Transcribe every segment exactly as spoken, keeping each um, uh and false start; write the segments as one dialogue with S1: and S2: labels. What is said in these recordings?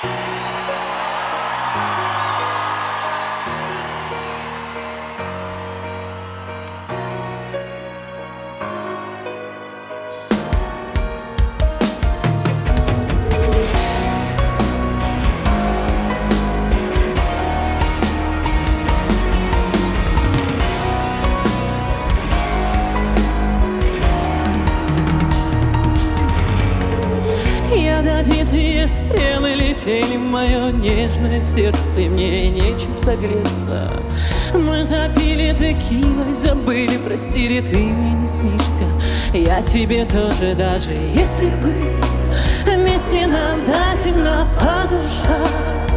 S1: Ядовитые стрелы летели в мое нежное сердце, и мне нечем согреться. Мы запили текилой, забыли, простили, ты мне не снишься. Я тебе тоже, даже если бы вместе нам до темна по душам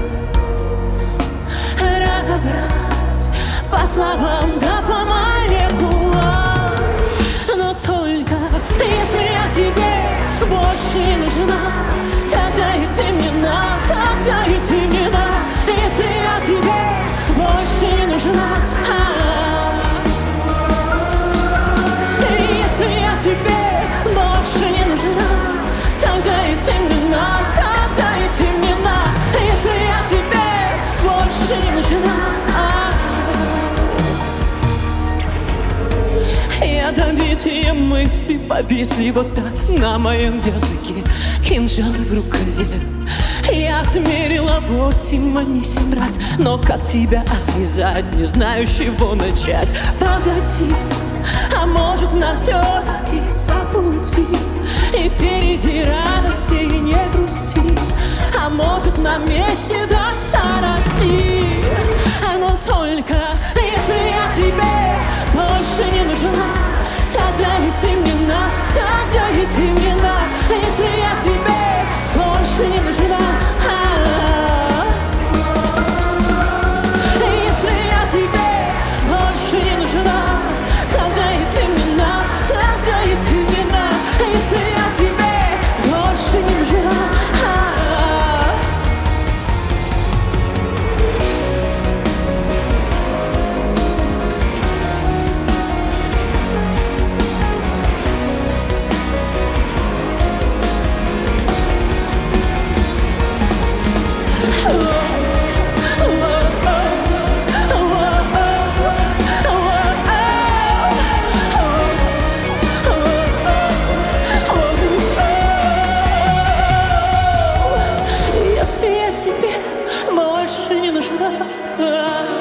S1: разобрать по словам да по молекулам. Но только если я тебе больше не нужна, тогда иди мне на, тогда иди мне на. Если я тебе больше не нужна, если я тебе больше не нужна, тогда иди мне на, тогда иди мне на. Если я тебе больше не нужна, ядовитые мысли повисли вот так на моем языке, кинжалы в рукаве. Я отмерила восемь, а не семь раз, но как тебя отвязать, не знаю, с чего начать. Погоди, а может нам все-таки по пути, и впереди радости и не грусти. А может нам вместе до старости. Но только если я тебе больше не нужна, тогда иди мне на, тогда иди мне на. Если я тебе больше не нужна, если я тебе больше не нужна, тогда иди мне на, тогда иди мне на. Если я тебе больше не нужна, больше не нужна.